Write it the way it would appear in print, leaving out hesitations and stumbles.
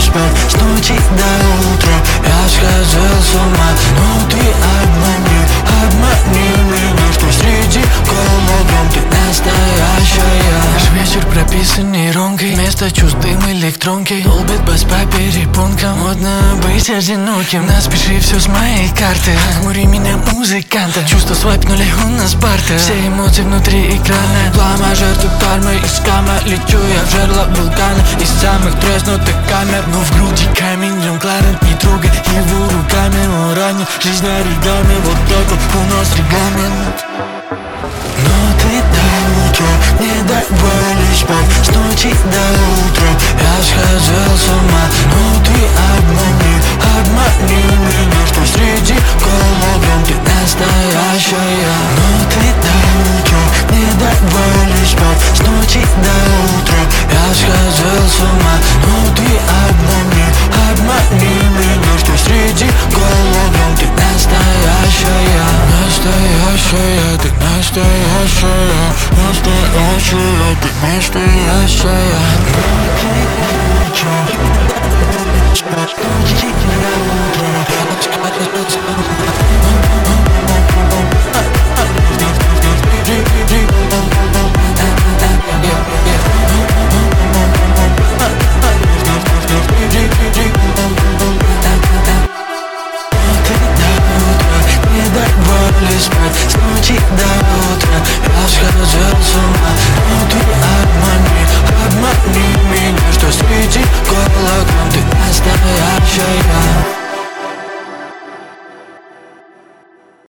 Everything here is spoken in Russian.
спать с ночи до утра. Я сходил с ума, но ты обмани меня, что среди голограмм ты настоящая. Наш вечер прописан нейронкой, вместо чувств дым электронки. Долбит бас по перепонкам, модно быть одиноким. Наспиши все с моей карты, охмури меня музыканта. Чувства свайпнули, у нас барта. Все эмоции внутри экрана. Пла-мажор, ты пальмы из кама. Лечу я в жерло вулкана из самых треснутых камер. Но в груди камень, Джон Кларент, не трогай его руками. Он ранен, жизнь оригами, вот такой у нас регламент. Но ты до утра не давали спать с ночи до утра. Я сходил с ума, но ты обмани меня, что среди голограмм ты настоящая. Но ты до утра не давали спать с ночи до утра. Я сходил с ума, но ты обмани меня, что среди голограмм ты настоящая. Настоящая, ты настоящая, настоящая, ты настоящая.